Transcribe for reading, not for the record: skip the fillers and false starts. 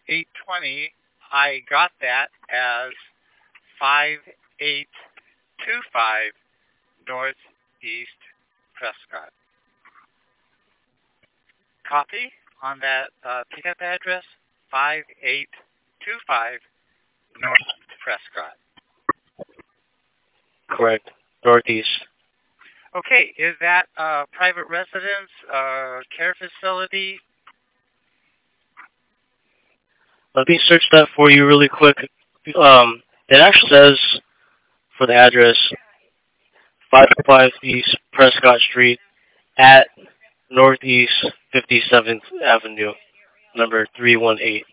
820, I got that as 5825 Northeast Prescott. Copy on that pickup address, 5825 North Prescott. Correct. Northeast. Okay, is that a private residence, care facility? Let me search that for you really quick. It actually says for the address 505 East Prescott Street at Northeast 57th Avenue, number 318.